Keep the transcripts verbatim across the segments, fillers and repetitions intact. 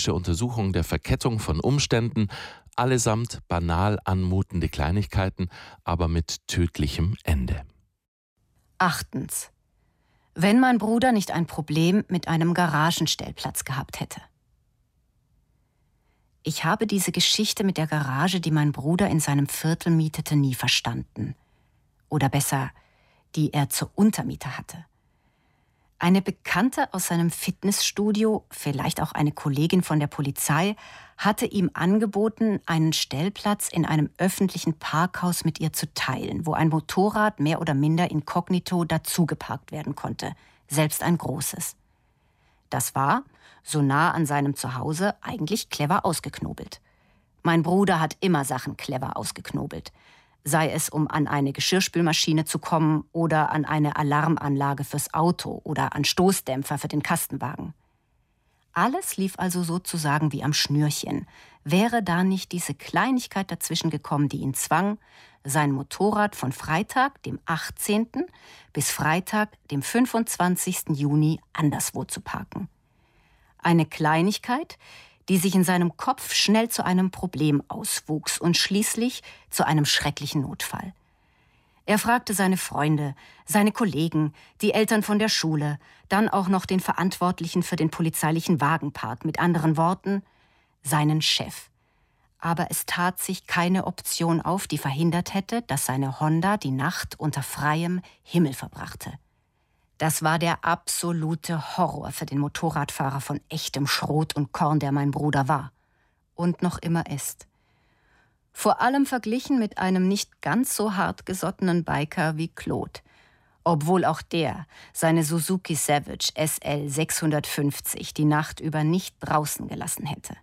kriminalistische Untersuchung der Verkettung von Umständen, allesamt banal anmutende Kleinigkeiten, aber mit tödlichem Ende. Achtens. Wenn mein Bruder nicht ein Problem mit einem Garagenstellplatz gehabt hätte. Ich habe diese Geschichte mit der Garage, die mein Bruder in seinem Viertel mietete, nie verstanden. Oder besser, die er zur Untermiete hatte. Eine Bekannte aus seinem Fitnessstudio, vielleicht auch eine Kollegin von der Polizei, hatte ihm angeboten, einen Stellplatz in einem öffentlichen Parkhaus mit ihr zu teilen, wo ein Motorrad mehr oder minder inkognito dazugeparkt werden konnte, selbst ein großes. Das war, so nah an seinem Zuhause, eigentlich clever ausgeknobelt. Mein Bruder hat immer Sachen clever ausgeknobelt. Sei es, um an eine Geschirrspülmaschine zu kommen oder an eine Alarmanlage fürs Auto oder an Stoßdämpfer für den Kastenwagen. Alles lief also sozusagen wie am Schnürchen. Wäre da nicht diese Kleinigkeit dazwischen gekommen, die ihn zwang, sein Motorrad von Freitag, dem achtzehnten bis Freitag, dem fünfundzwanzigsten Juni anderswo zu parken. Eine Kleinigkeit, die sich in seinem Kopf schnell zu einem Problem auswuchs und schließlich zu einem schrecklichen Notfall. Er fragte seine Freunde, seine Kollegen, die Eltern von der Schule, dann auch noch den Verantwortlichen für den polizeilichen Wagenpark, mit anderen Worten, seinen Chef. Aber es tat sich keine Option auf, die verhindert hätte, dass seine Honda die Nacht unter freiem Himmel verbrachte. Das war der absolute Horror für den Motorradfahrer von echtem Schrot und Korn, der mein Bruder war. Und noch immer ist. Vor allem verglichen mit einem nicht ganz so hartgesottenen Biker wie Claude. Obwohl auch der seine Suzuki Savage S L sechshundertfünfzig die Nacht über nicht draußen gelassen hätte.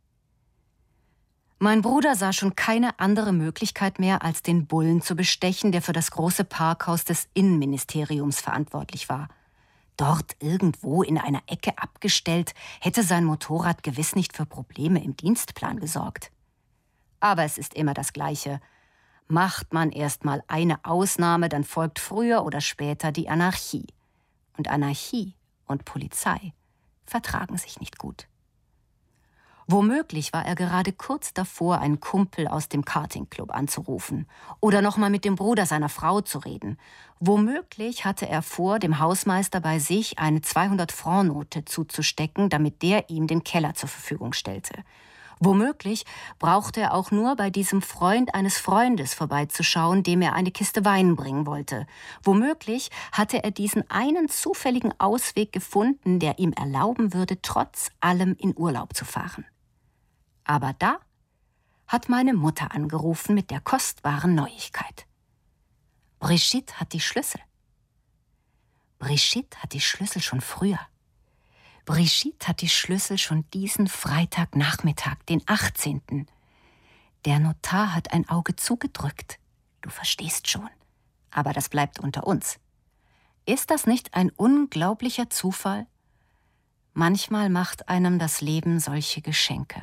Mein Bruder sah schon keine andere Möglichkeit mehr, als den Bullen zu bestechen, der für das große Parkhaus des Innenministeriums verantwortlich war. Dort irgendwo in einer Ecke abgestellt, hätte sein Motorrad gewiss nicht für Probleme im Dienstplan gesorgt. Aber es ist immer das Gleiche. Macht man erst mal eine Ausnahme, dann folgt früher oder später die Anarchie. Und Anarchie und Polizei vertragen sich nicht gut. Womöglich war er gerade kurz davor, einen Kumpel aus dem Kartingclub anzurufen oder noch mal mit dem Bruder seiner Frau zu reden. Womöglich hatte er vor, dem Hausmeister bei sich eine zweihundert-Franc-Note zuzustecken, damit der ihm den Keller zur Verfügung stellte. Womöglich brauchte er auch nur bei diesem Freund eines Freundes vorbeizuschauen, dem er eine Kiste Wein bringen wollte. Womöglich hatte er diesen einen zufälligen Ausweg gefunden, der ihm erlauben würde, trotz allem in Urlaub zu fahren. Aber da hat meine Mutter angerufen mit der kostbaren Neuigkeit. Brigitte hat die Schlüssel. Brigitte hat die Schlüssel schon früher. Brigitte hat die Schlüssel schon diesen Freitagnachmittag, den achtzehnten Der Notar hat ein Auge zugedrückt. Du verstehst schon. Aber das bleibt unter uns. Ist das nicht ein unglaublicher Zufall? Manchmal macht einem das Leben solche Geschenke.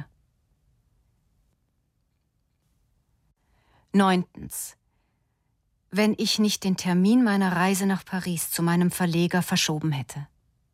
Neuntens. Wenn ich nicht den Termin meiner Reise nach Paris zu meinem Verleger verschoben hätte.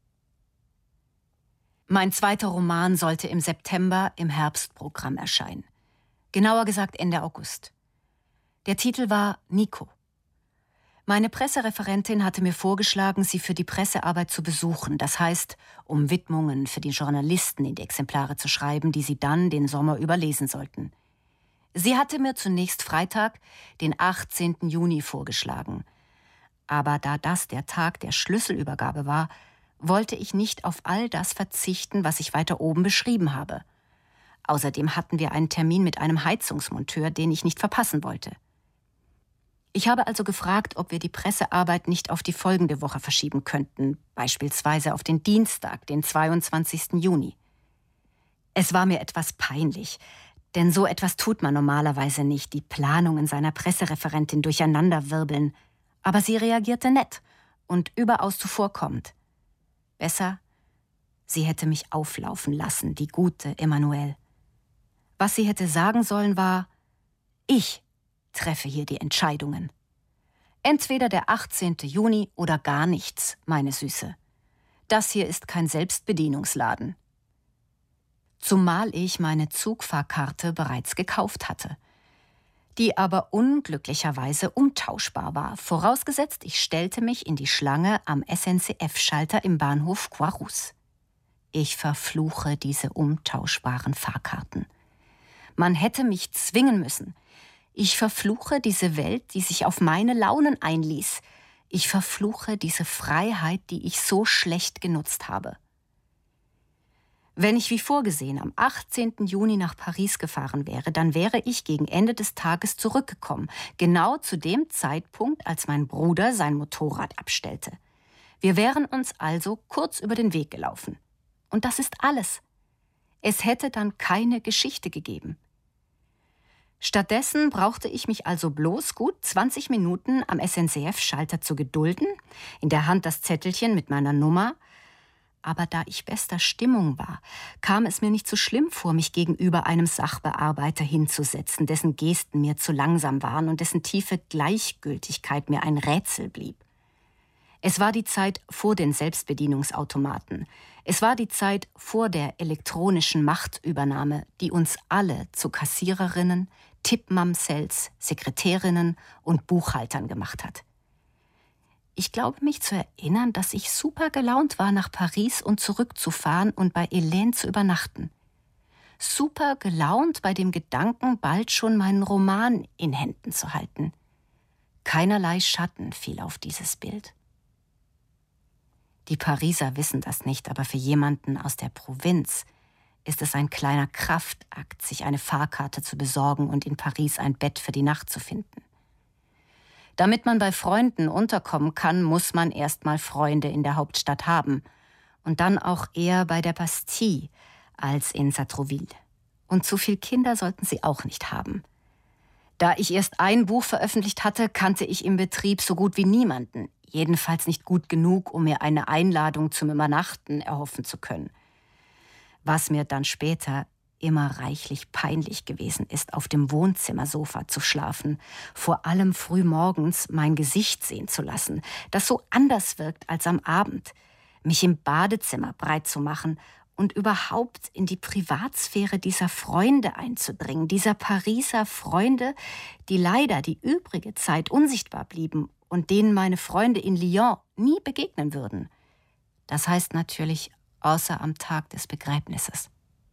Mein zweiter Roman sollte im September im Herbstprogramm erscheinen. Genauer gesagt Ende August. Der Titel war Nico. Meine Pressereferentin hatte mir vorgeschlagen, sie für die Pressearbeit zu besuchen. Das heißt, um Widmungen für die Journalisten in die Exemplare zu schreiben, die sie dann den Sommer über lesen sollten. Sie hatte mir zunächst Freitag, den achtzehnten Juni, vorgeschlagen. Aber da das der Tag der Schlüsselübergabe war, wollte ich nicht auf all das verzichten, was ich weiter oben beschrieben habe. Außerdem hatten wir einen Termin mit einem Heizungsmonteur, den ich nicht verpassen wollte. Ich habe also gefragt, ob wir die Pressearbeit nicht auf die folgende Woche verschieben könnten, beispielsweise auf den Dienstag, den zweiundzwanzigsten Juni. Es war mir etwas peinlich, denn so etwas tut man normalerweise nicht, die Planungen seiner Pressereferentin durcheinanderwirbeln. Aber sie reagierte nett und überaus zuvorkommend. Besser, sie hätte mich auflaufen lassen, die gute Emanuelle. Was sie hätte sagen sollen war, ich treffe hier die Entscheidungen. Entweder der achtzehnten Juni oder gar nichts, meine Süße. Das hier ist kein Selbstbedienungsladen. zumal ich meine Zugfahrkarte bereits gekauft hatte, die aber unglücklicherweise umtauschbar war, vorausgesetzt, ich stellte mich in die Schlange am S N C F-Schalter im Bahnhof Coirous. Ich verfluche diese umtauschbaren Fahrkarten. Man hätte mich zwingen müssen. Ich verfluche diese Welt, die sich auf meine Launen einließ. Ich verfluche diese Freiheit, die ich so schlecht genutzt habe. Wenn ich wie vorgesehen am achtzehnten Juni nach Paris gefahren wäre, dann wäre ich gegen Ende des Tages zurückgekommen, genau zu dem Zeitpunkt, als mein Bruder sein Motorrad abstellte. Wir wären uns also kurz über den Weg gelaufen. Und das ist alles. Es hätte dann keine Geschichte gegeben. Stattdessen brauchte ich mich also bloß gut zwanzig Minuten am S N C F-Schalter zu gedulden, in der Hand das Zettelchen mit meiner Nummer. Aber da ich bester Stimmung war, kam es mir nicht so schlimm vor, mich gegenüber einem Sachbearbeiter hinzusetzen, dessen Gesten mir zu langsam waren und dessen tiefe Gleichgültigkeit mir ein Rätsel blieb. Es war die Zeit vor den Selbstbedienungsautomaten. Es war die Zeit vor der elektronischen Machtübernahme, die uns alle zu Kassiererinnen, Tippmamsells, Sekretärinnen und Buchhaltern gemacht hat. Ich glaube mich zu erinnern, dass ich super gelaunt war, nach Paris und zurückzufahren und bei Hélène zu übernachten. Super gelaunt bei dem Gedanken, bald schon meinen Roman in Händen zu halten. Keinerlei Schatten fiel auf dieses Bild. Die Pariser wissen das nicht, aber für jemanden aus der Provinz ist es ein kleiner Kraftakt, sich eine Fahrkarte zu besorgen und in Paris ein Bett für die Nacht zu finden. Damit man bei Freunden unterkommen kann, muss man erst mal Freunde in der Hauptstadt haben. Und dann auch eher bei der Bastille als in Sartrouville. Und zu viel Kinder sollten sie auch nicht haben. Da ich erst ein Buch veröffentlicht hatte, kannte ich im Betrieb so gut wie niemanden. Jedenfalls nicht gut genug, um mir eine Einladung zum Übernachten erhoffen zu können. Was mir dann später immer reichlich peinlich gewesen ist, auf dem Wohnzimmersofa zu schlafen, vor allem frühmorgens mein Gesicht sehen zu lassen, das so anders wirkt als am Abend, mich im Badezimmer breit zu machen und überhaupt in die Privatsphäre dieser Freunde einzudringen, dieser Pariser Freunde, die leider die übrige Zeit unsichtbar blieben und denen meine Freunde in Lyon nie begegnen würden. Das heißt natürlich außer am Tag des Begräbnisses.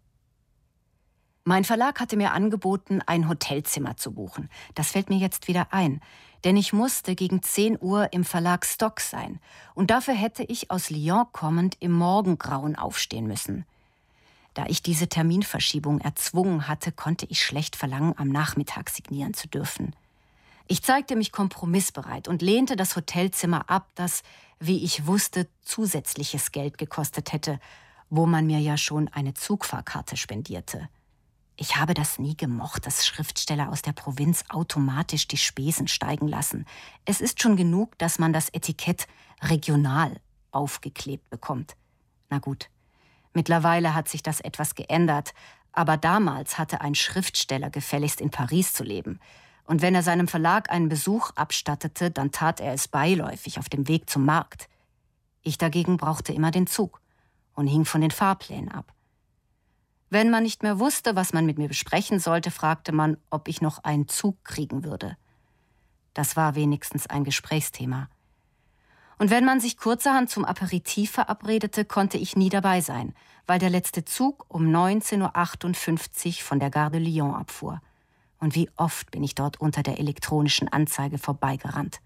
Mein Verlag hatte mir angeboten, ein Hotelzimmer zu buchen. Das fällt mir jetzt wieder ein, denn ich musste gegen zehn Uhr im Verlag Stock sein. Und dafür hätte ich aus Lyon kommend im Morgengrauen aufstehen müssen. Da ich diese Terminverschiebung erzwungen hatte, konnte ich schlecht verlangen, am Nachmittag signieren zu dürfen. Ich zeigte mich kompromissbereit und lehnte das Hotelzimmer ab, das, wie ich wusste, zusätzliches Geld gekostet hätte, wo man mir ja schon eine Zugfahrkarte spendierte. Ich habe das nie gemocht, dass Schriftsteller aus der Provinz automatisch die Spesen steigen lassen. Es ist schon genug, dass man das Etikett regional aufgeklebt bekommt. Na gut, mittlerweile hat sich das etwas geändert, aber damals hatte ein Schriftsteller gefälligst in Paris zu leben. Und wenn er seinem Verlag einen Besuch abstattete, dann tat er es beiläufig auf dem Weg zum Markt. Ich dagegen brauchte immer den Zug und hing von den Fahrplänen ab. Wenn man nicht mehr wusste, was man mit mir besprechen sollte, fragte man, ob ich noch einen Zug kriegen würde. Das war wenigstens ein Gesprächsthema. Und wenn man sich kurzerhand zum Aperitif verabredete, konnte ich nie dabei sein, weil der letzte Zug um neunzehn Uhr achtundfünfzig von der Gare de Lyon abfuhr. Und wie oft bin ich dort unter der elektronischen Anzeige vorbeigerannt.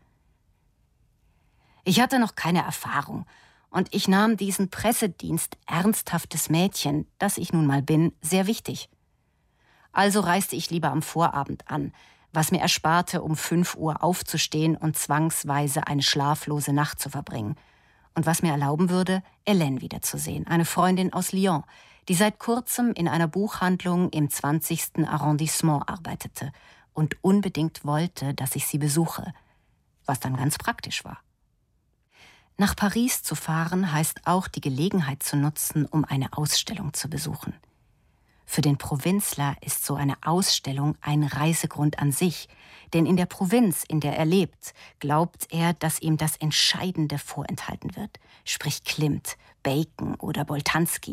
Ich hatte noch keine Erfahrung und ich nahm diesen Pressedienst ernsthaftes Mädchen, das ich nun mal bin, sehr wichtig. Also reiste ich lieber am Vorabend an, was mir ersparte, um fünf Uhr aufzustehen und zwangsweise eine schlaflose Nacht zu verbringen. Und was mir erlauben würde, Hélène wiederzusehen, eine Freundin aus Lyon, die seit kurzem in einer Buchhandlung im zwanzigsten Arrondissement arbeitete und unbedingt wollte, dass ich sie besuche, was dann ganz praktisch war. Nach Paris zu fahren heißt auch, die Gelegenheit zu nutzen, um eine Ausstellung zu besuchen. Für den Provinzler ist so eine Ausstellung ein Reisegrund an sich, denn in der Provinz, in der er lebt, glaubt er, dass ihm das Entscheidende vorenthalten wird, sprich Klimt, Bacon oder Boltanski.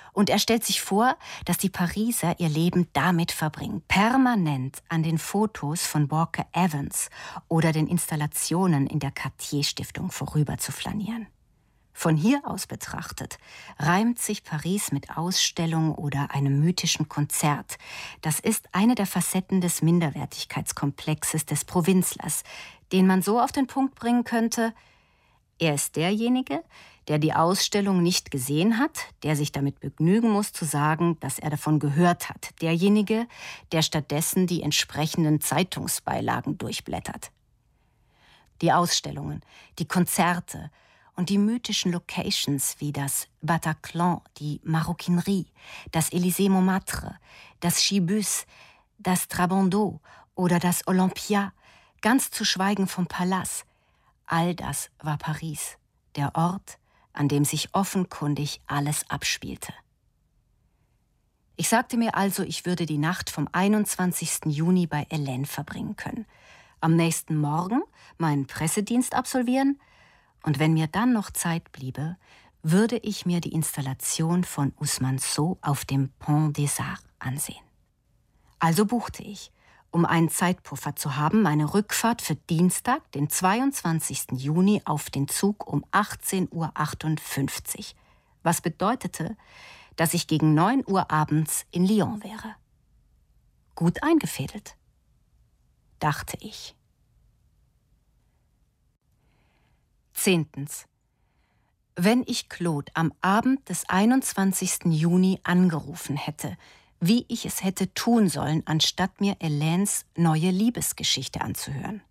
Und er stellt sich vor, dass die Pariser ihr Leben damit verbringen, permanent an den Fotos von Walker Evans oder den Installationen in der Cartier-Stiftung vorüber zu flanieren. Von hier aus betrachtet reimt sich Paris mit Ausstellung oder einem mythischen Konzert. Das ist eine der Facetten des Minderwertigkeitskomplexes des Provinzlers, den man so auf den Punkt bringen könnte: Er ist derjenige, der die Ausstellung nicht gesehen hat, der sich damit begnügen muss zu sagen, dass er davon gehört hat. Derjenige, der stattdessen die entsprechenden Zeitungsbeilagen durchblättert. Die Ausstellungen, die Konzerte und die mythischen Locations wie das Bataclan, die Maroquinerie, das Élysée-Montmartre, das Gibus, das Trabando oder das Olympia, ganz zu schweigen vom Palast. All das war Paris, der Ort, an dem sich offenkundig alles abspielte. Ich sagte mir also, ich würde die Nacht vom einundzwanzigsten Juni bei Hélène verbringen können, am nächsten Morgen meinen Pressedienst absolvieren, und wenn mir dann noch Zeit bliebe, würde ich mir die Installation von Ousmane Sow auf dem Pont des Arts ansehen. Also buchte ich, um einen Zeitpuffer zu haben, meine Rückfahrt für Dienstag, den zweiundzwanzigsten Juni, auf den Zug um achtzehn Uhr achtundfünfzig, was bedeutete, dass ich gegen neun Uhr abends in Lyon wäre. Gut eingefädelt, dachte ich. Zehntens. Wenn ich Claude am Abend des einundzwanzigsten Juni angerufen hätte, wie ich es hätte tun sollen, anstatt mir Hélènes neue Liebesgeschichte anzuhören.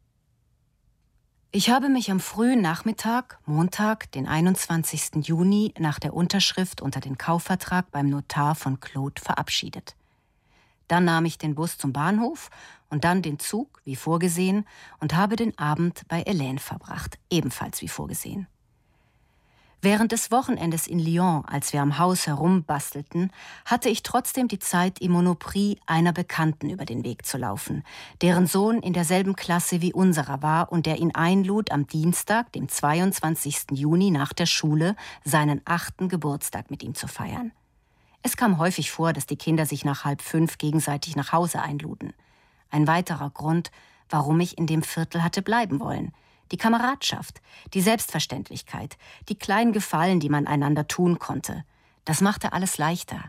Ich habe mich am frühen Nachmittag, Montag, den einundzwanzigsten Juni, nach der Unterschrift unter den Kaufvertrag beim Notar von Claude verabschiedet. Dann nahm ich den Bus zum Bahnhof und dann den Zug, wie vorgesehen, und habe den Abend bei Hélène verbracht, ebenfalls wie vorgesehen. Während des Wochenendes in Lyon, als wir am Haus herumbastelten, hatte ich trotzdem die Zeit, im Monoprix einer Bekannten über den Weg zu laufen, deren Sohn in derselben Klasse wie unserer war und der ihn einlud, am Dienstag, dem zweiundzwanzigsten Juni nach der Schule, seinen achten Geburtstag mit ihm zu feiern. Es kam häufig vor, dass die Kinder sich nach halb fünf gegenseitig nach Hause einluden. Ein weiterer Grund, warum ich in dem Viertel hatte bleiben wollen. Die Kameradschaft, die Selbstverständlichkeit, die kleinen Gefallen, die man einander tun konnte. Das machte alles leichter.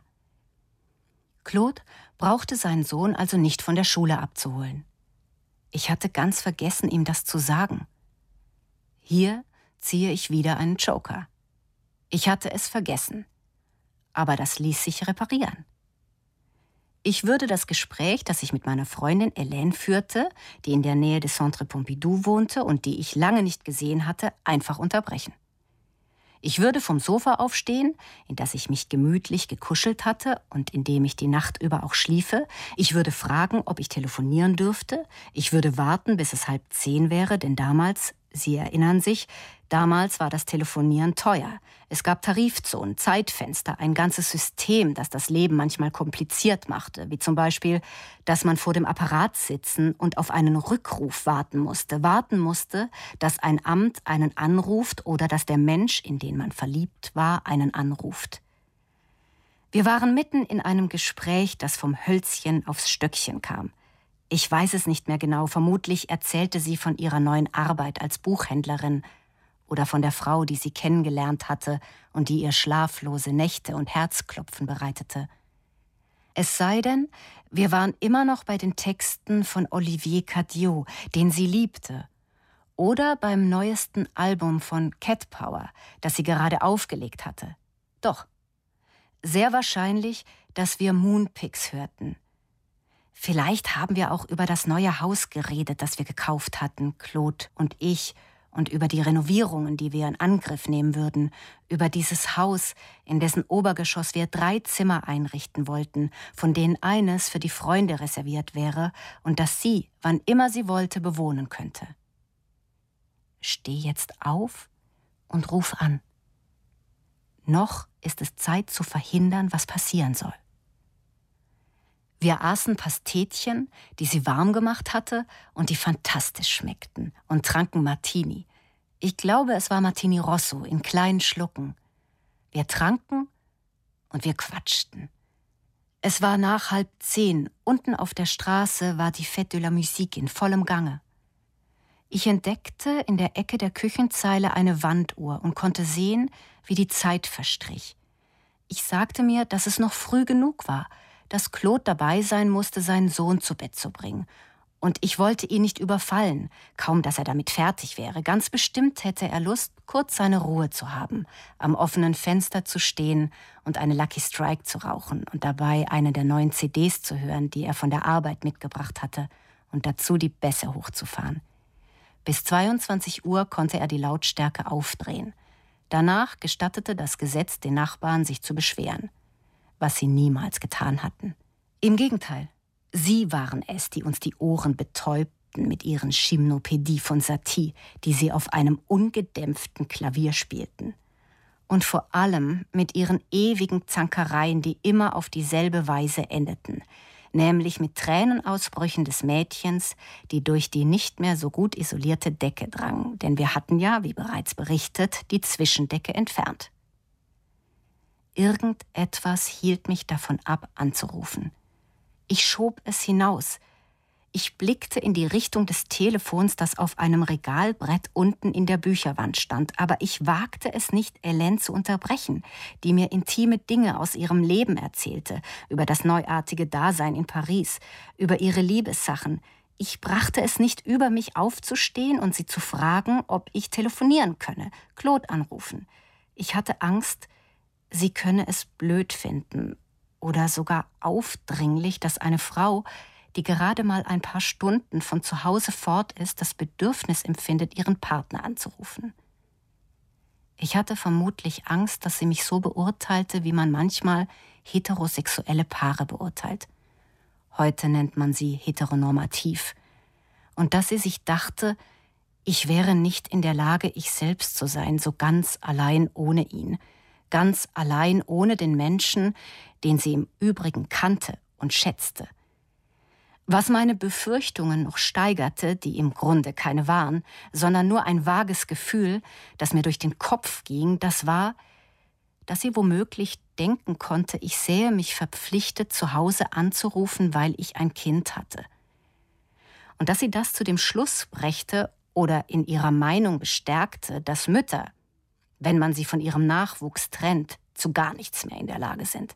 Claude brauchte seinen Sohn also nicht von der Schule abzuholen. Ich hatte ganz vergessen, ihm das zu sagen. Hier ziehe ich wieder einen Joker. Ich hatte es vergessen. Aber das ließ sich reparieren. Ich würde das Gespräch, das ich mit meiner Freundin Hélène führte, die in der Nähe des Centre Pompidou wohnte und die ich lange nicht gesehen hatte, einfach unterbrechen. Ich würde vom Sofa aufstehen, in das ich mich gemütlich gekuschelt hatte und in dem ich die Nacht über auch schliefe. Ich würde fragen, ob ich telefonieren dürfte. Ich würde warten, bis es halb zehn wäre, denn damals, Sie erinnern sich, damals war das Telefonieren teuer. Es gab Tarifzonen, Zeitfenster, ein ganzes System, das das Leben manchmal kompliziert machte, wie zum Beispiel, dass man vor dem Apparat sitzen und auf einen Rückruf warten musste, warten musste, dass ein Amt einen anruft oder dass der Mensch, in den man verliebt war, einen anruft. Wir waren mitten in einem Gespräch, das vom Hölzchen aufs Stöckchen kam. Ich weiß es nicht mehr genau, vermutlich erzählte sie von ihrer neuen Arbeit als Buchhändlerin oder von der Frau, die sie kennengelernt hatte und die ihr schlaflose Nächte und Herzklopfen bereitete. Es sei denn, wir waren immer noch bei den Texten von Olivier Cadiot, den sie liebte, oder beim neuesten Album von Cat Power, das sie gerade aufgelegt hatte. Doch, sehr wahrscheinlich, dass wir Moonpix hörten. Vielleicht haben wir auch über das neue Haus geredet, das wir gekauft hatten, Claude und ich, und über die Renovierungen, die wir in Angriff nehmen würden, über dieses Haus, in dessen Obergeschoss wir drei Zimmer einrichten wollten, von denen eines für die Freunde reserviert wäre und das sie, wann immer sie wollte, bewohnen könnte. Steh jetzt auf und ruf an. Noch ist es Zeit zu verhindern, was passieren soll. Wir aßen Pastetchen, die sie warm gemacht hatte und die fantastisch schmeckten, und tranken Martini. Ich glaube, es war Martini Rosso in kleinen Schlucken. Wir tranken und wir quatschten. Es war nach halb zehn. Unten auf der Straße war die Fête de la Musique in vollem Gange. Ich entdeckte in der Ecke der Küchenzeile eine Wanduhr und konnte sehen, wie die Zeit verstrich. Ich sagte mir, dass es noch früh genug war, dass Claude dabei sein musste, seinen Sohn zu Bett zu bringen. Und ich wollte ihn nicht überfallen, kaum dass er damit fertig wäre. Ganz bestimmt hätte er Lust, kurz seine Ruhe zu haben, am offenen Fenster zu stehen und eine Lucky Strike zu rauchen und dabei eine der neuen C Ds zu hören, die er von der Arbeit mitgebracht hatte, und dazu die Bässe hochzufahren. Bis zweiundzwanzig Uhr konnte er die Lautstärke aufdrehen. Danach gestattete das Gesetz den Nachbarn, sich zu beschweren, was sie niemals getan hatten. Im Gegenteil. Sie waren es, die uns die Ohren betäubten mit ihren Gymnopädie von Satie, die sie auf einem ungedämpften Klavier spielten. Und vor allem mit ihren ewigen Zankereien, die immer auf dieselbe Weise endeten, nämlich mit Tränenausbrüchen des Mädchens, die durch die nicht mehr so gut isolierte Decke drang, denn wir hatten ja, wie bereits berichtet, die Zwischendecke entfernt. Irgendetwas hielt mich davon ab, anzurufen. Ich schob es hinaus. Ich blickte in die Richtung des Telefons, das auf einem Regalbrett unten in der Bücherwand stand, aber ich wagte es nicht, Hélène zu unterbrechen, die mir intime Dinge aus ihrem Leben erzählte, über das neuartige Dasein in Paris, über ihre Liebessachen. Ich brachte es nicht über mich aufzustehen und sie zu fragen, ob ich telefonieren könne, Claude anrufen. Ich hatte Angst, sie könne es blöd finden oder sogar aufdringlich, dass eine Frau, die gerade mal ein paar Stunden von zu Hause fort ist, das Bedürfnis empfindet, ihren Partner anzurufen. Ich hatte vermutlich Angst, dass sie mich so beurteilte, wie man manchmal heterosexuelle Paare beurteilt. Heute nennt man sie heteronormativ. Und dass sie sich dachte, ich wäre nicht in der Lage, ich selbst zu sein, so ganz allein ohne ihn, ganz allein ohne den Menschen, den sie im Übrigen kannte und schätzte. Was meine Befürchtungen noch steigerte, die im Grunde keine waren, sondern nur ein vages Gefühl, das mir durch den Kopf ging, das war, dass sie womöglich denken konnte, ich sähe mich verpflichtet, zu Hause anzurufen, weil ich ein Kind hatte. Und dass sie das zu dem Schluss brächte oder in ihrer Meinung bestärkte, dass Mütter, wenn man sie von ihrem Nachwuchs trennt, zu gar nichts mehr in der Lage sind.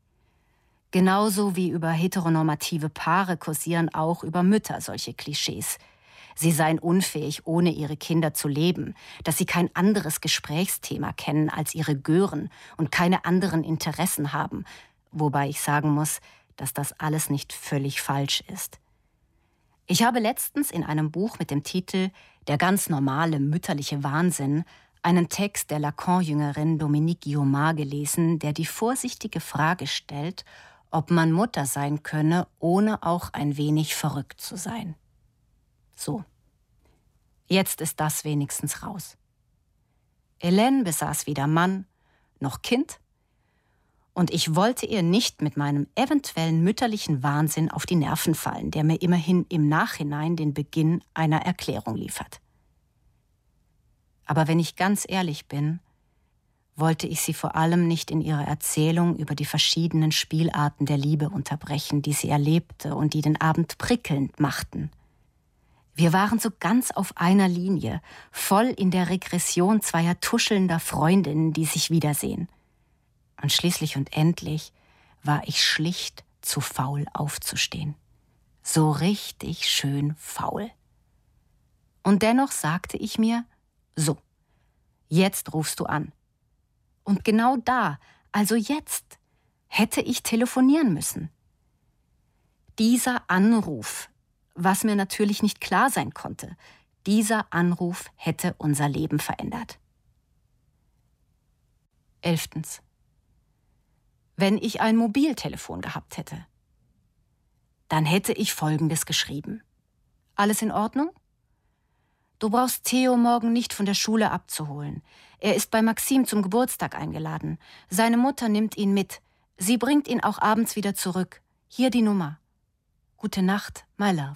Genauso wie über heteronormative Paare kursieren auch über Mütter solche Klischees. Sie seien unfähig, ohne ihre Kinder zu leben, dass sie kein anderes Gesprächsthema kennen als ihre Gören und keine anderen Interessen haben, wobei ich sagen muss, dass das alles nicht völlig falsch ist. Ich habe letztens in einem Buch mit dem Titel »Der ganz normale mütterliche Wahnsinn« einen Text der Lacan-Jüngerin Dominique Guillaumard gelesen, der die vorsichtige Frage stellt, ob man Mutter sein könne, ohne auch ein wenig verrückt zu sein. So, jetzt ist das wenigstens raus. Hélène besaß weder Mann noch Kind, und ich wollte ihr nicht mit meinem eventuellen mütterlichen Wahnsinn auf die Nerven fallen, der mir immerhin im Nachhinein den Beginn einer Erklärung liefert. Aber wenn ich ganz ehrlich bin, wollte ich sie vor allem nicht in ihrer Erzählung über die verschiedenen Spielarten der Liebe unterbrechen, die sie erlebte und die den Abend prickelnd machten. Wir waren so ganz auf einer Linie, voll in der Regression zweier tuschelnder Freundinnen, die sich wiedersehen. Und schließlich und endlich war ich schlicht zu faul aufzustehen. So richtig schön faul. Und dennoch sagte ich mir, so, jetzt rufst du an. Und genau da, also jetzt, hätte ich telefonieren müssen. Dieser Anruf, was mir natürlich nicht klar sein konnte, dieser Anruf hätte unser Leben verändert. Elftens. Wenn ich ein Mobiltelefon gehabt hätte, dann hätte ich Folgendes geschrieben. Alles in Ordnung? Du brauchst Theo morgen nicht von der Schule abzuholen. Er ist bei Maxim zum Geburtstag eingeladen. Seine Mutter nimmt ihn mit. Sie bringt ihn auch abends wieder zurück. Hier die Nummer. Gute Nacht, my love.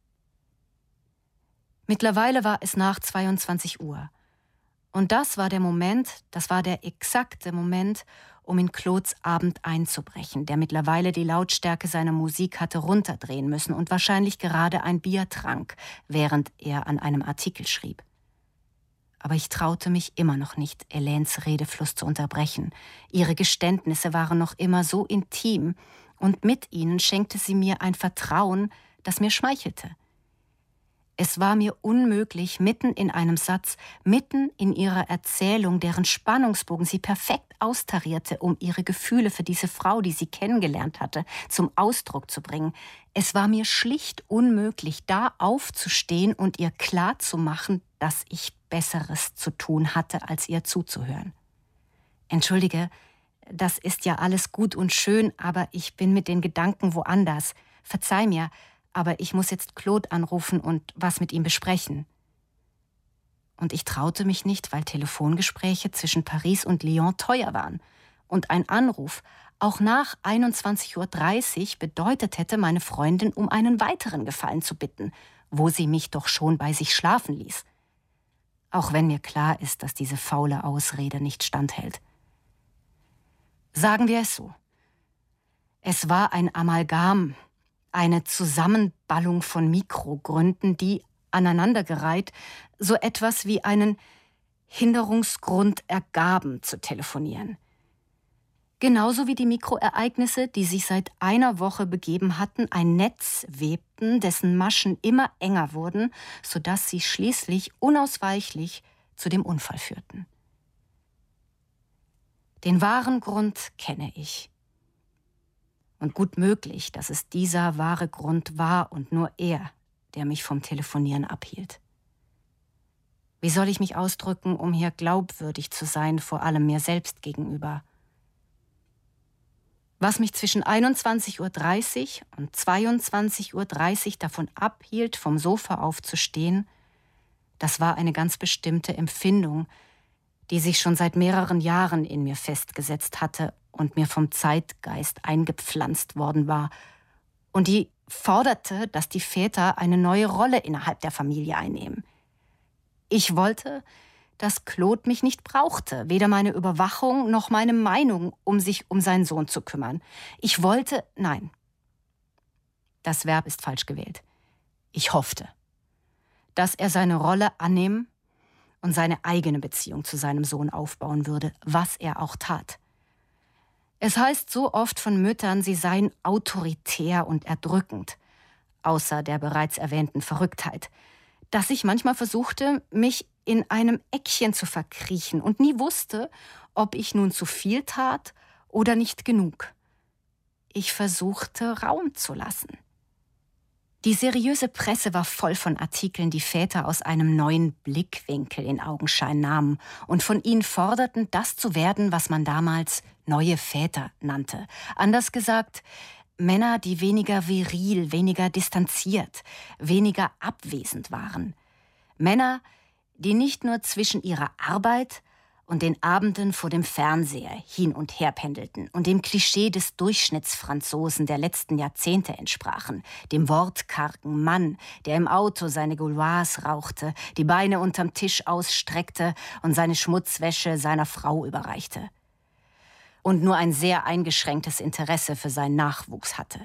Mittlerweile war es nach zweiundzwanzig Uhr. Und das war der Moment, das war der exakte Moment, um in Claudes Abend einzubrechen, der mittlerweile die Lautstärke seiner Musik hatte runterdrehen müssen und wahrscheinlich gerade ein Bier trank, während er an einem Artikel schrieb. Aber ich traute mich immer noch nicht, Hélènes Redefluss zu unterbrechen. Ihre Geständnisse waren noch immer so intim, und mit ihnen schenkte sie mir ein Vertrauen, das mir schmeichelte. Es war mir unmöglich, mitten in einem Satz, mitten in ihrer Erzählung, deren Spannungsbogen sie perfekt austarierte, um ihre Gefühle für diese Frau, die sie kennengelernt hatte, zum Ausdruck zu bringen. Es war mir schlicht unmöglich, da aufzustehen und ihr klarzumachen, dass ich Besseres zu tun hatte, als ihr zuzuhören. Entschuldige, das ist ja alles gut und schön, aber ich bin mit den Gedanken woanders. Verzeih mir, aber ich muss jetzt Claude anrufen und was mit ihm besprechen. Und ich traute mich nicht, weil Telefongespräche zwischen Paris und Lyon teuer waren. Und ein Anruf, auch nach einundzwanzig Uhr dreißig, bedeutet hätte, meine Freundin um einen weiteren Gefallen zu bitten, wo sie mich doch schon bei sich schlafen ließ. Auch wenn mir klar ist, dass diese faule Ausrede nicht standhält. Sagen wir es so. Es war ein Amalgam, eine Zusammenballung von Mikrogründen, die, aneinandergereiht, so etwas wie einen Hinderungsgrund ergaben, zu telefonieren. Genauso wie die Mikroereignisse, die sich seit einer Woche begeben hatten, ein Netz webten, dessen Maschen immer enger wurden, sodass sie schließlich unausweichlich zu dem Unfall führten. Den wahren Grund kenne ich. Und gut möglich, dass es dieser wahre Grund war und nur er, der mich vom Telefonieren abhielt. Wie soll ich mich ausdrücken, um hier glaubwürdig zu sein, vor allem mir selbst gegenüber? Was mich zwischen einundzwanzig Uhr dreißig und zweiundzwanzig Uhr dreißig davon abhielt, vom Sofa aufzustehen, das war eine ganz bestimmte Empfindung, die sich schon seit mehreren Jahren in mir festgesetzt hatte und mir vom Zeitgeist eingepflanzt worden war, und die forderte, dass die Väter eine neue Rolle innerhalb der Familie einnehmen. Ich wollte, dass Claude mich nicht brauchte, weder meine Überwachung noch meine Meinung, um sich um seinen Sohn zu kümmern. Ich wollte, nein, das Verb ist falsch gewählt. Ich hoffte, dass er seine Rolle annehmen und seine eigene Beziehung zu seinem Sohn aufbauen würde, was er auch tat. Es heißt so oft von Müttern, sie seien autoritär und erdrückend, außer der bereits erwähnten Verrücktheit, dass ich manchmal versuchte, mich in einem Eckchen zu verkriechen und nie wusste, ob ich nun zu viel tat oder nicht genug. Ich versuchte, Raum zu lassen. Die seriöse Presse war voll von Artikeln, die Väter aus einem neuen Blickwinkel in Augenschein nahmen und von ihnen forderten, das zu werden, was man damals neue Väter nannte. Anders gesagt, Männer, die weniger viril, weniger distanziert, weniger abwesend waren. Männer, die nicht nur zwischen ihrer Arbeit und den Abenden vor dem Fernseher hin und her pendelten und dem Klischee des Durchschnittsfranzosen der letzten Jahrzehnte entsprachen, dem wortkargen Mann, der im Auto seine Gauloise rauchte, die Beine unterm Tisch ausstreckte und seine Schmutzwäsche seiner Frau überreichte. Und nur ein sehr eingeschränktes Interesse für seinen Nachwuchs hatte.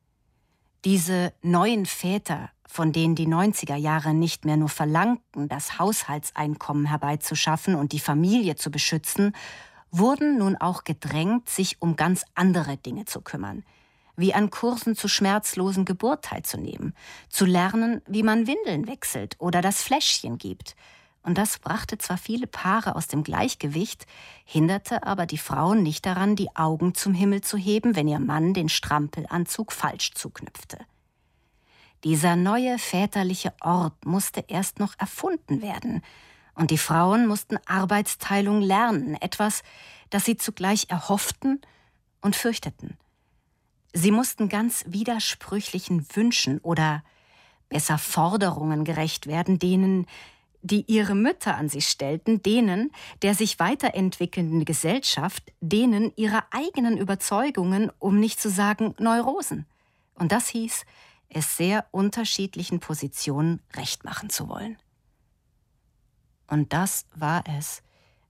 Diese neuen Väter, von denen die neunziger Jahre nicht mehr nur verlangten, das Haushaltseinkommen herbeizuschaffen und die Familie zu beschützen, wurden nun auch gedrängt, sich um ganz andere Dinge zu kümmern, wie an Kursen zur schmerzlosen Geburt teilzunehmen, zu lernen, wie man Windeln wechselt oder das Fläschchen gibt. Und das brachte zwar viele Paare aus dem Gleichgewicht, hinderte aber die Frauen nicht daran, die Augen zum Himmel zu heben, wenn ihr Mann den Strampelanzug falsch zuknüpfte. Dieser neue väterliche Ort musste erst noch erfunden werden, und die Frauen mussten Arbeitsteilung lernen, etwas, das sie zugleich erhofften und fürchteten. Sie mussten ganz widersprüchlichen Wünschen oder besser Forderungen gerecht werden, denen, die ihre Mütter an sie stellten, denen der sich weiterentwickelnden Gesellschaft, denen ihrer eigenen Überzeugungen, um nicht zu sagen Neurosen. Und das hieß, es sehr unterschiedlichen Positionen recht machen zu wollen. Und das war es,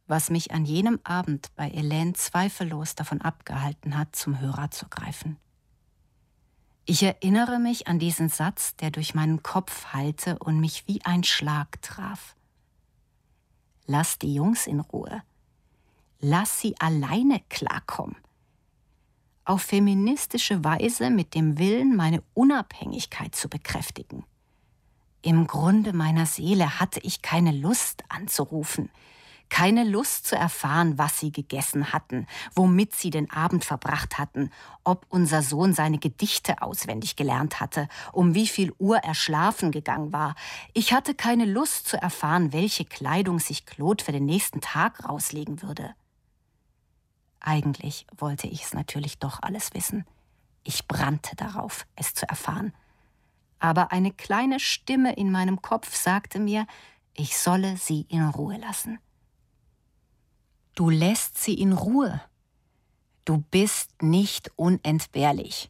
was mich an jenem Abend bei Hélène zweifellos davon abgehalten hat, zum Hörer zu greifen. Ich erinnere mich an diesen Satz, der durch meinen Kopf hallte und mich wie ein Schlag traf. Lass die Jungs in Ruhe. Lass sie alleine klarkommen. Auf feministische Weise mit dem Willen, meine Unabhängigkeit zu bekräftigen. Im Grunde meiner Seele hatte ich keine Lust anzurufen, keine Lust zu erfahren, was sie gegessen hatten, womit sie den Abend verbracht hatten, ob unser Sohn seine Gedichte auswendig gelernt hatte, um wie viel Uhr er schlafen gegangen war. Ich hatte keine Lust zu erfahren, welche Kleidung sich Claude für den nächsten Tag rauslegen würde. Eigentlich wollte ich es natürlich doch alles wissen. Ich brannte darauf, es zu erfahren. Aber eine kleine Stimme in meinem Kopf sagte mir, ich solle sie in Ruhe lassen. Du lässt sie in Ruhe. Du bist nicht unentbehrlich.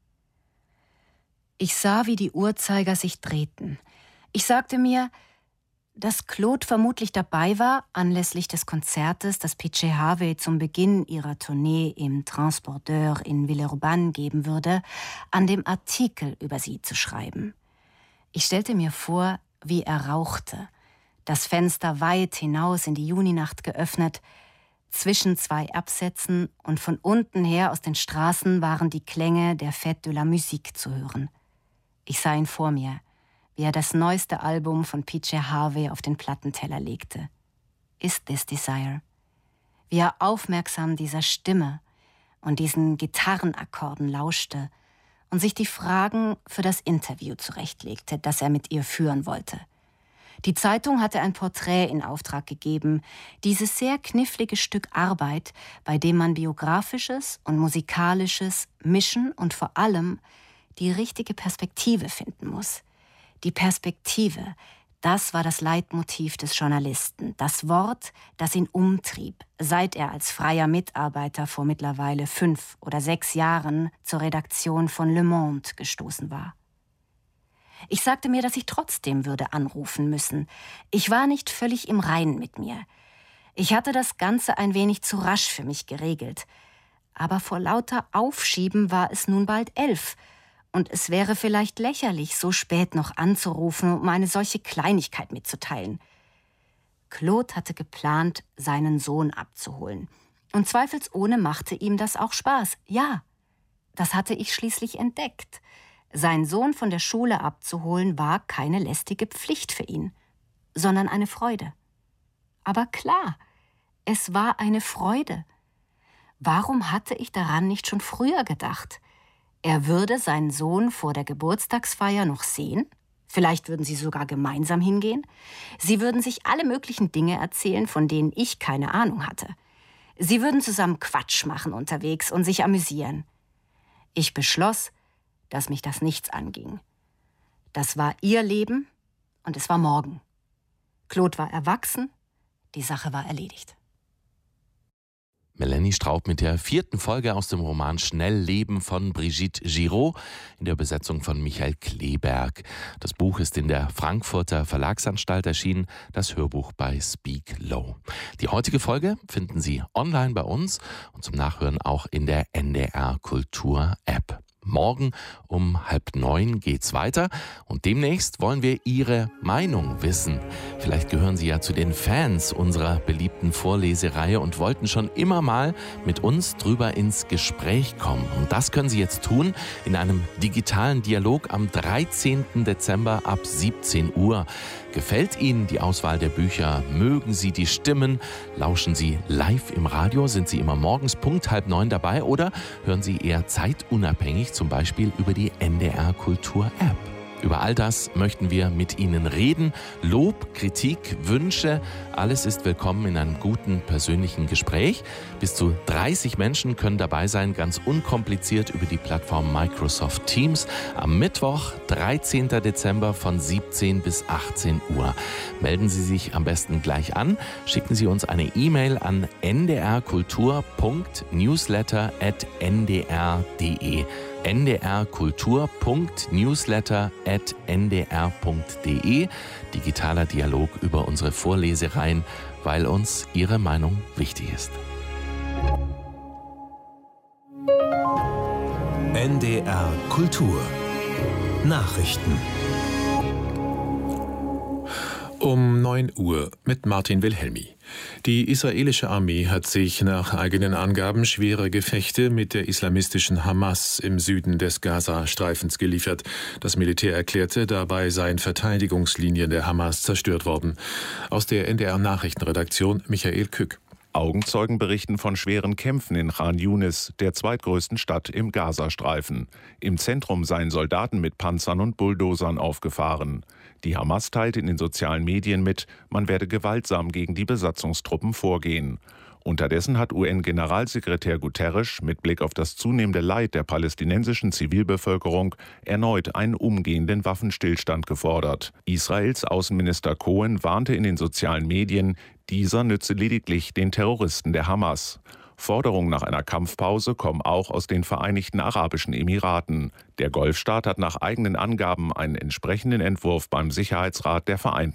Ich sah, wie die Uhrzeiger sich drehten. Ich sagte mir, dass Claude vermutlich dabei war, anlässlich des Konzertes, das Pitché Harvey zum Beginn ihrer Tournee im Transporteur in Villeurbanne geben würde, an dem Artikel über sie zu schreiben. Ich stellte mir vor, wie er rauchte, das Fenster weit hinaus in die Juninacht geöffnet, zwischen zwei Absätzen, und von unten her aus den Straßen waren die Klänge der Fête de la Musique zu hören. Ich sah ihn vor mir, wie er das neueste Album von Pitché Harvey auf den Plattenteller legte. Is This Desire? Wie er aufmerksam dieser Stimme und diesen Gitarrenakkorden lauschte und sich die Fragen für das Interview zurechtlegte, das er mit ihr führen wollte. Die Zeitung hatte ein Porträt in Auftrag gegeben, dieses sehr knifflige Stück Arbeit, bei dem man Biografisches und Musikalisches mischen und vor allem die richtige Perspektive finden muss. Die Perspektive, das war das Leitmotiv des Journalisten, das Wort, das ihn umtrieb, seit er als freier Mitarbeiter vor mittlerweile fünf oder sechs Jahren zur Redaktion von Le Monde gestoßen war. Ich sagte mir, dass ich trotzdem würde anrufen müssen. Ich war nicht völlig im Reinen mit mir. Ich hatte das Ganze ein wenig zu rasch für mich geregelt. Aber vor lauter Aufschieben war es nun bald elf. Und es wäre vielleicht lächerlich, so spät noch anzurufen, um eine solche Kleinigkeit mitzuteilen. Claude hatte geplant, seinen Sohn abzuholen. Und zweifelsohne machte ihm das auch Spaß. Ja, das hatte ich schließlich entdeckt. Seinen Sohn von der Schule abzuholen war keine lästige Pflicht für ihn, sondern eine Freude. Aber klar, es war eine Freude. Warum hatte ich daran nicht schon früher gedacht? Er würde seinen Sohn vor der Geburtstagsfeier noch sehen. Vielleicht würden sie sogar gemeinsam hingehen. Sie würden sich alle möglichen Dinge erzählen, von denen ich keine Ahnung hatte. Sie würden zusammen Quatsch machen unterwegs und sich amüsieren. Ich beschloss, dass mich das nichts anging. Das war ihr Leben und es war morgen. Claude war erwachsen, die Sache war erledigt. Melanie Straub mit der vierten Folge aus dem Roman Schnellleben von Brigitte Giraud in der Besetzung von Michael Kleeberg. Das Buch ist in der Frankfurter Verlagsanstalt erschienen, das Hörbuch bei Speak Low. Die heutige Folge finden Sie online bei uns und zum Nachhören auch in der N D R Kultur App. Morgen um halb neun geht's weiter und demnächst wollen wir Ihre Meinung wissen. Vielleicht gehören Sie ja zu den Fans unserer beliebten Vorlesereihe und wollten schon immer mal mit uns drüber ins Gespräch kommen. Und das können Sie jetzt tun in einem digitalen Dialog am dreizehnten Dezember ab siebzehn Uhr. Gefällt Ihnen die Auswahl der Bücher? Mögen Sie die Stimmen? Lauschen Sie live im Radio? Sind Sie immer morgens Punkt halb neun dabei? Oder hören Sie eher zeitunabhängig, zum Beispiel über die N D R Kultur App? Über all das möchten wir mit Ihnen reden. Lob, Kritik, Wünsche, alles ist willkommen in einem guten persönlichen Gespräch. Bis zu dreißig Menschen können dabei sein, ganz unkompliziert über die Plattform Microsoft Teams. Am Mittwoch, dreizehnten Dezember von siebzehn bis achtzehn Uhr. Melden Sie sich am besten gleich an. Schicken Sie uns eine E-Mail an n d r kultur punkt newsletter at n d r punkt d e. n d r kultur punkt newsletter at n d r punkt d e. Digitaler Dialog über unsere Vorlesereien, weil uns Ihre Meinung wichtig ist. N D R Kultur Nachrichten um neun Uhr mit Martin Wilhelmi. Die israelische Armee hat sich nach eigenen Angaben schwere Gefechte mit der islamistischen Hamas im Süden des Gazastreifens geliefert. Das Militär erklärte, dabei seien Verteidigungslinien der Hamas zerstört worden. Aus der N D R-Nachrichtenredaktion Michael Kück. Augenzeugen berichten von schweren Kämpfen in Khan Yunis, der zweitgrößten Stadt im Gazastreifen. Im Zentrum seien Soldaten mit Panzern und Bulldozern aufgefahren. Die Hamas teilte in den sozialen Medien mit, man werde gewaltsam gegen die Besatzungstruppen vorgehen. Unterdessen hat U N-Generalsekretär Guterres mit Blick auf das zunehmende Leid der palästinensischen Zivilbevölkerung erneut einen umgehenden Waffenstillstand gefordert. Israels Außenminister Cohen warnte in den sozialen Medien, dieser nütze lediglich den Terroristen der Hamas. Forderungen nach einer Kampfpause kommen auch aus den Vereinigten Arabischen Emiraten. Der Golfstaat hat nach eigenen Angaben einen entsprechenden Entwurf beim Sicherheitsrat der Vereinten